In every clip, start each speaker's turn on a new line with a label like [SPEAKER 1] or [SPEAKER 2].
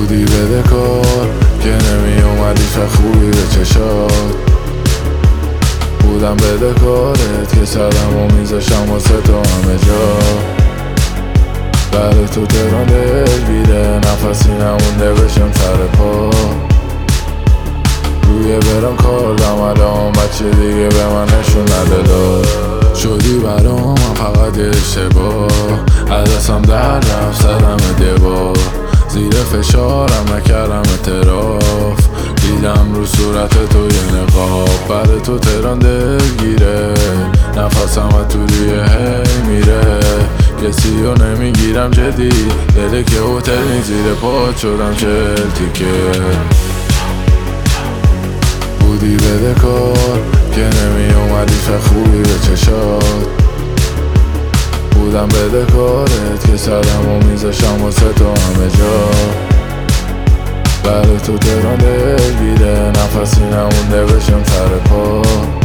[SPEAKER 1] بودی بده کار که نمی اومدی چه خوبی به چشات. بودم بده کارت که سرم و میذاشم واسه تو همه جا. بعد تو تهران دلگیره نفسی نمونده بشم سر پا. روی برم کردم الان بچه دیگه به من نشون نده لا. شدی برام من فقط یه اشتباه، از دستم در رفت زدم دیوار. زیر فشارم نکردم اعتراف، دیدم رو صورت تو یه نقاب. بعد تو تهران دلگیره نفسم از تو روی هی میره. کسی رو نمیگیرم جدی، دلی که هتل زیر پات شدم 40 تیکه. بودی بده کار که نمی اومدی چه خوبی به چشات. بودم بده کارت که سرم و میذاشم واسه تو همه جا. بعد تو تهران دلگیره نفسی نمونده بشم سر پا.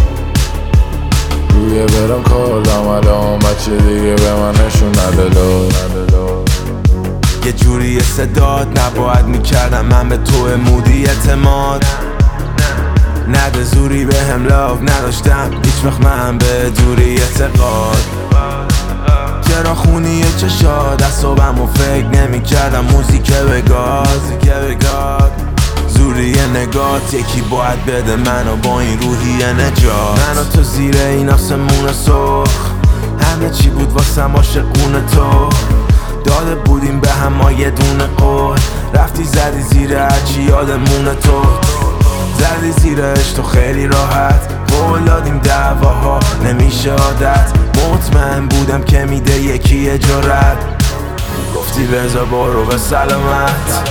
[SPEAKER 1] روی برم کردم الان بچه دیگه به من نشون نده لا.
[SPEAKER 2] یه جوری صدات نباید میکردم من به تو مودی اعتماد. نده زوری به هم لاف نداشتم هیچ وقت من به دوری اعتقاد. چرا خونی چشاد از صبحم و فکر نمی کردم موزیک بگاد. زوری نگات یکی باید بده منو با این روحی نجات. من و تو زیر این آسمون سرخ همه چی بود واسم عاشقون تو. داده بودیم به هم یه دونه قول، رفتی زدی زیر هرچی یادمون تو. زدی زیرش تو خیلی راحت، قول دادیم دعواها نمیشه عادت. مطمئن بودم که میده یکی جرأت، گفتی بذار برو به سلامت.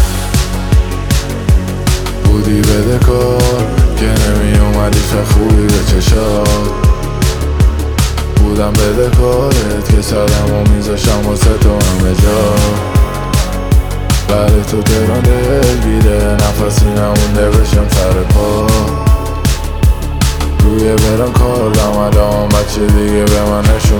[SPEAKER 1] بودی بده کار که نمی اومدی چه خوبی به چشات. بودم بده کارت که سرم و میذاشم واسه تو همه جا. بعد تو تهران دلگیره نفسی نمونده بشم سر پا. روی برم کردم الان بچه دیگه به من نشون